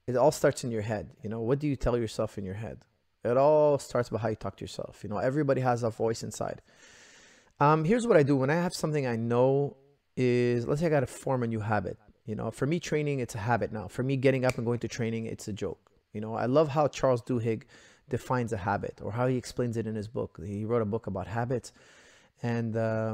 it all starts in your head. You know, what do you tell yourself in your head? It all starts with how you talk to yourself. You know, everybody has a voice inside. Here's what I do when I have something I know is, let's say I got to form a new habit. You know, for me, training, it's a habit now. For me, getting up and going to training, it's a joke. You know, I love how Charles Duhigg defines a habit, or how he explains it in his book. He wrote a book about habits, and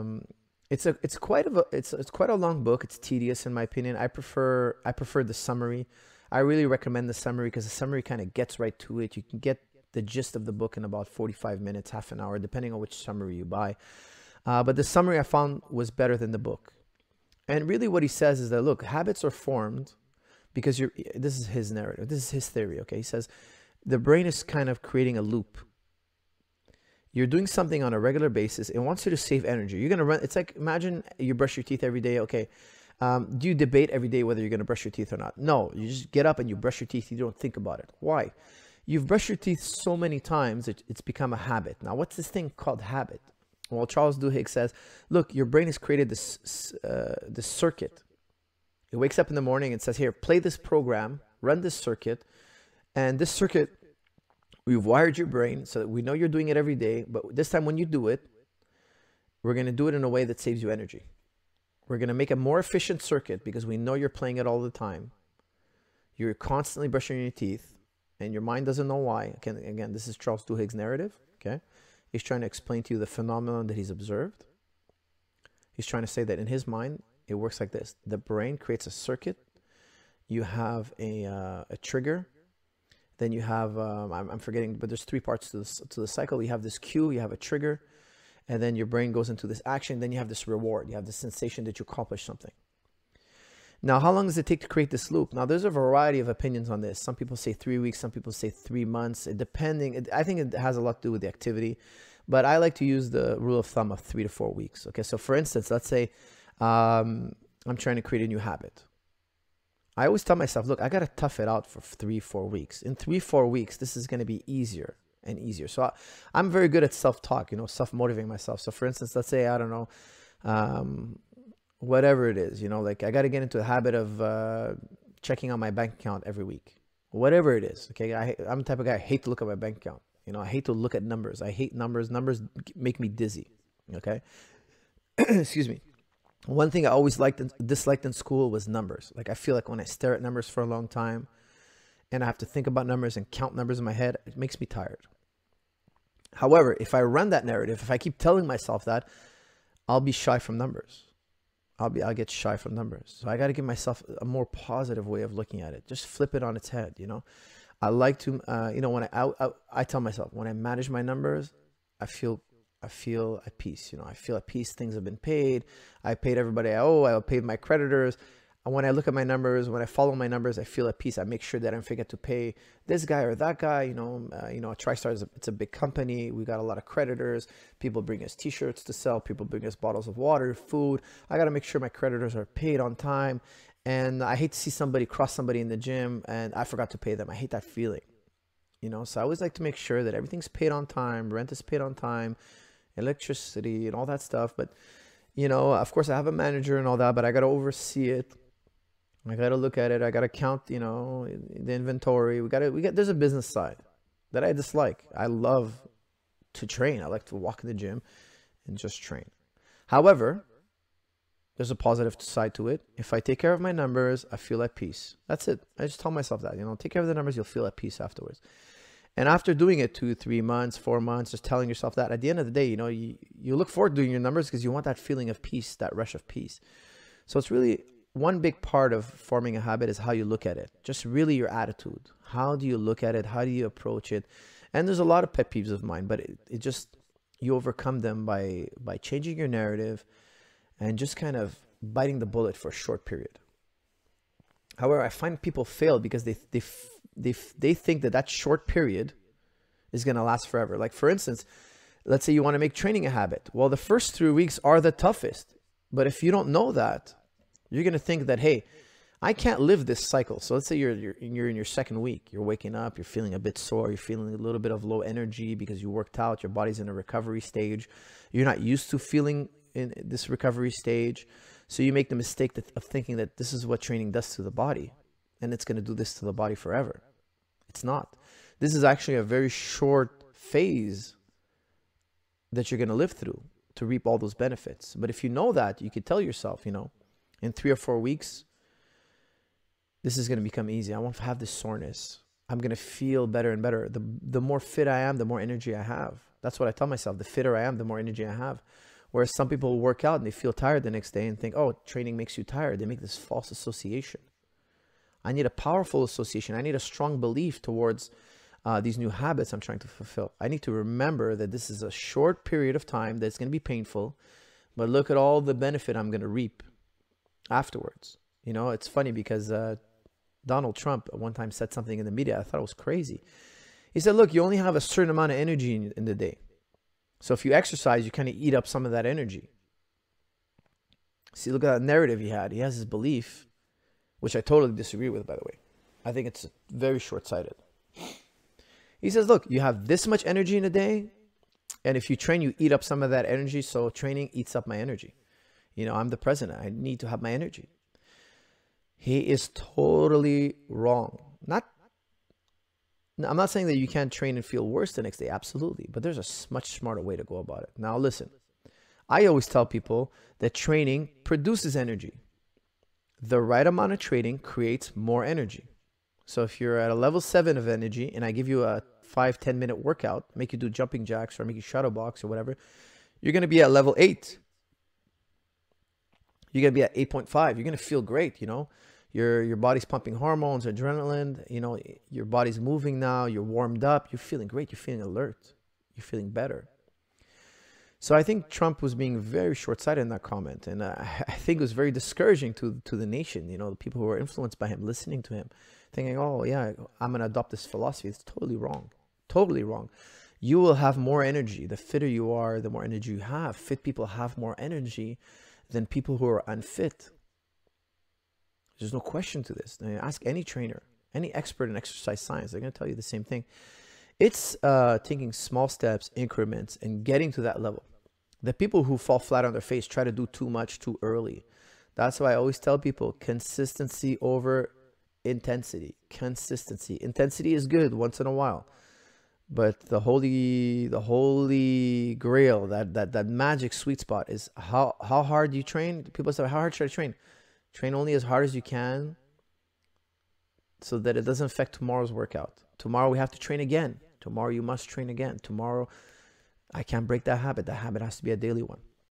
it's quite a long book. It's tedious in my opinion. I prefer the summary. I really recommend the summary because the summary kind of gets right to it. You can get the gist of the book in about 45 minutes, half an hour, depending on which summary you buy. But the summary I found was better than the book. And really what he says is that, look, habits are formed because this is his narrative. This is his theory, okay? He says the brain is kind of creating a loop. You're doing something on a regular basis. It wants you to save energy. You're going to run. It's like, imagine you brush your teeth every day. Okay. Do you debate every day whether you're going to brush your teeth or not? No, you just get up and you brush your teeth. You don't think about it. Why? You've brushed your teeth so many times, it's become a habit. Now, what's this thing called habit? Well, Charles Duhigg says, look, your brain has created this circuit. It wakes up in the morning and says, here, play this program, run this circuit. And this circuit, we've wired your brain so that we know you're doing it every day. But this time when you do it, we're going to do it in a way that saves you energy. We're going to make a more efficient circuit because we know you're playing it all the time. You're constantly brushing your teeth and your mind doesn't know why. Again, this is Charles Duhigg's narrative. Okay. He's trying to explain to you the phenomenon that he's observed. He's trying to say that in his mind, it works like this. The brain creates a circuit. You have a trigger. Then you have, I'm forgetting, but there's three parts to the cycle. You have this cue, you have a trigger, and then your brain goes into this action. Then you have this reward. You have the sensation that you accomplished something. Now, how long does it take to create this loop? Now, there's a variety of opinions on this. Some people say 3 weeks. Some people say 3 months. I think it has a lot to do with the activity. But I like to use the rule of thumb of 3 to 4 weeks. Okay, so for instance, let's say I'm trying to create a new habit. I always tell myself, look, I got to tough it out for 3-4 weeks. In 3-4 weeks, this is going to be easier and easier. So I'm very good at self-talk, you know, self-motivating myself. So for instance, let's say, I don't know, whatever it is, you know, like I got to get into a habit of checking on my bank account every week, whatever it is. Okay. I'm the type of guy, I hate to look at my bank account. You know, I hate to look at numbers. I hate numbers. Numbers make me dizzy. Okay. Excuse me. One thing I always disliked in school was numbers. Like I feel like when I stare at numbers for a long time and I have to think about numbers and count numbers in my head, it makes me tired. However, if I run that narrative, if I keep telling myself that, I'll be shy from numbers. I'll get shy from numbers. So I got to give myself a more positive way of looking at it. Just flip it on its head. You know, I like to, you know, when I tell myself when I manage my numbers, I feel at peace. You know, I feel at peace. Things have been paid. I paid everybody I owe. I paid my creditors. And when I look at my numbers, when I follow my numbers, I feel at peace. I make sure that I don't forget to pay this guy or that guy. You know, TriStar it's a big company. We got a lot of creditors. People bring us T-shirts to sell. People bring us bottles of water, food. I got to make sure my creditors are paid on time. And I hate to see somebody cross somebody in the gym and I forgot to pay them. I hate that feeling. You know, so I always like to make sure that everything's paid on time. Rent is paid on time. Electricity and all that stuff. But, you know, of course I have a manager and all that, but I got to oversee it. I got to look at it. I got to count, you know, the inventory. There's a business side that I dislike. I love to train. I like to walk in the gym and just train. However, there's a positive side to it. If I take care of my numbers, I feel at peace. That's it. I just tell myself that, you know, take care of the numbers, you'll feel at peace afterwards. And after doing it 2, 3 months, 4 months, just telling yourself that, at the end of the day, you know, you look forward to doing your numbers because you want that feeling of peace, that rush of peace. So it's really one big part of forming a habit is how you look at it. Just really your attitude. How do you look at it? How do you approach it? And there's a lot of pet peeves of mine, but it just, you overcome them by changing your narrative and just kind of biting the bullet for a short period. However, I find people fail because they think that short period is going to last forever. Like for instance, let's say you want to make training a habit. Well, the first 3 weeks are the toughest, but if you don't know that, you're going to think that, hey, I can't live this cycle. So let's say you're in your second week, you're waking up, you're feeling a bit sore, you're feeling a little bit of low energy because you worked out, your body's in a recovery stage. You're not used to feeling in this recovery stage. So you make the mistake of thinking that this is what training does to the body. and it's going to do this to the body forever. It's not. This is actually a very short phase that you're going to live through to reap all those benefits. But if you know that, you could tell yourself, you know, in 3 or 4 weeks, this is going to become easy. I won't have this soreness. I'm going to feel better and better. The more fit I am, the more energy I have. That's what I tell myself. The fitter I am, the more energy I have. Whereas some people work out and they feel tired the next day and think, oh, training makes you tired. They make this false association. I need a powerful association. I need a strong belief towards these new habits I'm trying to fulfill. I need to remember that this is a short period of time that's going to be painful, but look at all the benefit I'm going to reap afterwards. You know, it's funny because Donald Trump at one time said something in the media. I thought it was crazy. He said, look, you only have a certain amount of energy in the day. So if you exercise, you kind of eat up some of that energy. See, look at that narrative he had. He has his belief, which I totally disagree with, by the way. I think it's very short-sighted. He says, look, you have this much energy in a day, and if you train, you eat up some of that energy. So training eats up my energy. You know, I'm the president. I need to have my energy. He is totally wrong. I'm not saying that you can't train and feel worse the next day. Absolutely. But there's a much smarter way to go about it. Now, listen, I always tell people that training produces energy. The right amount of training creates more energy. So if you're at a level 7 of energy and I give you a 5-10 minute workout, make you do jumping jacks or make you shadow box or whatever, you're going to be at level 8. You're going to be at 8.5. You're going to feel great, you know. Your body's pumping hormones, adrenaline, you know, your body's moving now, you're warmed up, you're feeling great, you're feeling alert, you're feeling better. So I think Trump was being very short-sighted in that comment, and I think it was very discouraging to the nation, you know, the people who were influenced by him, listening to him, thinking, oh yeah, I'm going to adopt this philosophy. It's totally wrong, totally wrong. You will have more energy. The fitter you are, the more energy you have. Fit people have more energy than people who are unfit. There's no question to this. I mean, ask any trainer, any expert in exercise science. They're going to tell you the same thing. It's taking small steps, increments, and getting to that level. The people who fall flat on their face try to do too much too early. That's why I always tell people consistency over intensity. Consistency. Intensity is good once in a while. But the holy grail, that magic sweet spot is how hard you train. People say, how hard should I train? Train only as hard as you can so that it doesn't affect tomorrow's workout. Tomorrow we have to train again. Tomorrow you must train again. Tomorrow I can't break that habit. That habit has to be a daily one.